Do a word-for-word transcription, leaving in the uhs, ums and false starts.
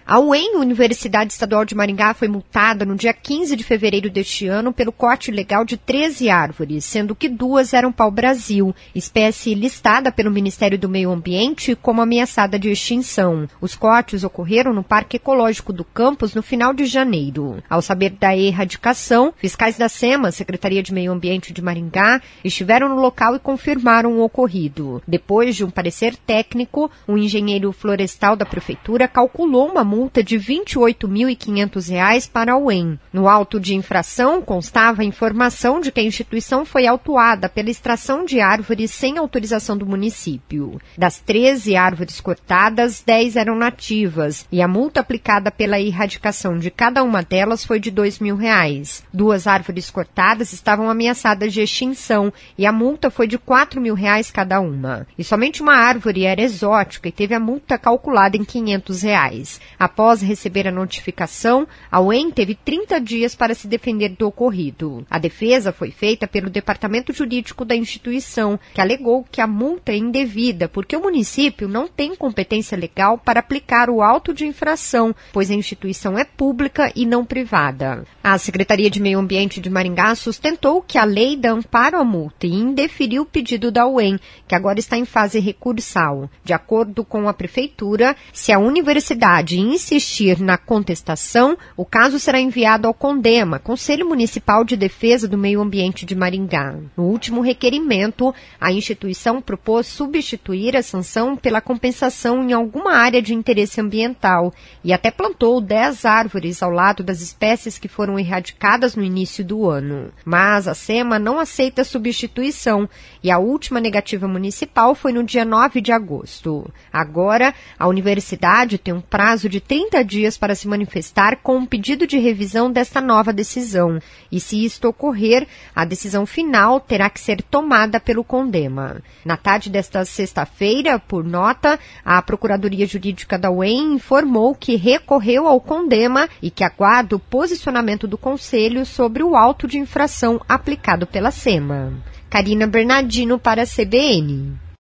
A U E M, Universidade Estadual de Maringá, foi multada no dia quinze de fevereiro deste ano pelo corte ilegal de treze árvores, sendo que duas eram pau-brasil, espécie listada pelo Ministério do Meio Ambiente como ameaçada de extinção. Os cortes ocorreram no Parque Ecológico do Campus no final de janeiro. Ao saber da erradicação, fiscais da SEMA, Secretaria de Meio Ambiente de Maringá, estiveram no local e confirmaram o ocorrido. Depois de um parecer técnico, o engenheiro florestal da Prefeitura calculou uma multa de vinte e oito mil e quinhentos reais para a U E M. No auto de infração constava a informação de que a instituição foi autuada pela extração de árvores sem autorização do município. Das treze árvores cortadas, dez eram nativas e a multa aplicada pela erradicação de cada uma delas foi de dois mil reais. Duas árvores cortadas estavam ameaçadas de extinção e a multa foi de quatro mil reais cada uma. E somente uma árvore era exótica e teve a multa calculada em quinhentos reais. Após receber a notificação, a U E M teve trinta dias para se defender do ocorrido. A defesa foi feita pelo Departamento Jurídico da instituição, que alegou que a multa é indevida porque o município não tem competência legal para aplicar o auto de infração, pois a instituição é pública e não privada. A Secretaria de Meio Ambiente de Maringá sustentou que a lei dá amparo à multa e indeferiu o pedido da U E M, que agora está em fase recursal. De acordo com a Prefeitura, se a universidade insistir na contestação, o caso será enviado ao CONDEMA, Conselho Municipal de Defesa do Meio Ambiente de Maringá. No último requerimento, a instituição propôs substituir a sanção pela compensação em alguma área de interesse ambiental e até plantou dez árvores ao lado das espécies que foram erradicadas no início do ano. Mas a SEMA não aceita a substituição e a última negativa municipal foi no dia nove de agosto. Agora, a universidade tem um prazo de trinta dias para se manifestar com um pedido de revisão desta nova decisão. E se isto ocorrer, a decisão final terá que ser tomada pelo CONDEMA. Na tarde desta sexta-feira, por nota, a Procuradoria Jurídica da U E M informou que recorreu ao CONDEMA e que aguarda o posicionamento do Conselho sobre o auto de infração aplicado pela SEMA. Karina Bernardino para a C B N.